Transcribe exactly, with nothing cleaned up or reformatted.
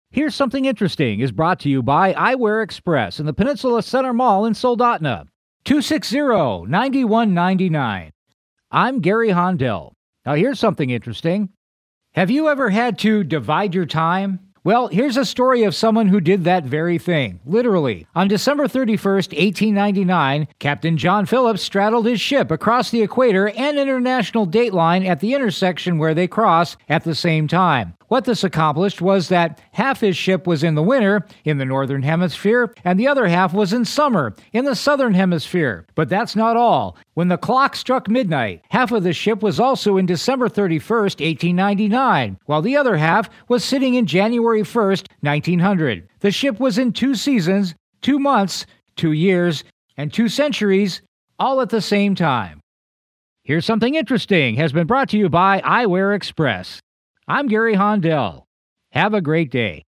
Here's Something Interesting is brought to you by Eyewear Express in the Peninsula Center Mall in Soldotna. two six zero, nine one nine nine. I'm Gary Hondell. Now here's something interesting. Have you ever had to divide your time? Well, here's a story of someone who did that very thing, literally. On December thirty-first, eighteen ninety-nine, Captain John Phillips straddled his ship across the equator and international dateline at the intersection where they cross at the same time. What this accomplished was that half his ship was in the winter, in the northern hemisphere, and the other half was in summer, in the southern hemisphere. But that's not all. When the clock struck midnight, half of the ship was also in December thirty-first, eighteen ninety-nine, while the other half was sitting in January first, nineteen hundred. The ship was in two seasons, two months, two years, and two centuries, all at the same time. Here's Something Interesting has been brought to you by Eyewear Express. I'm Gary Hondell. Have a great day.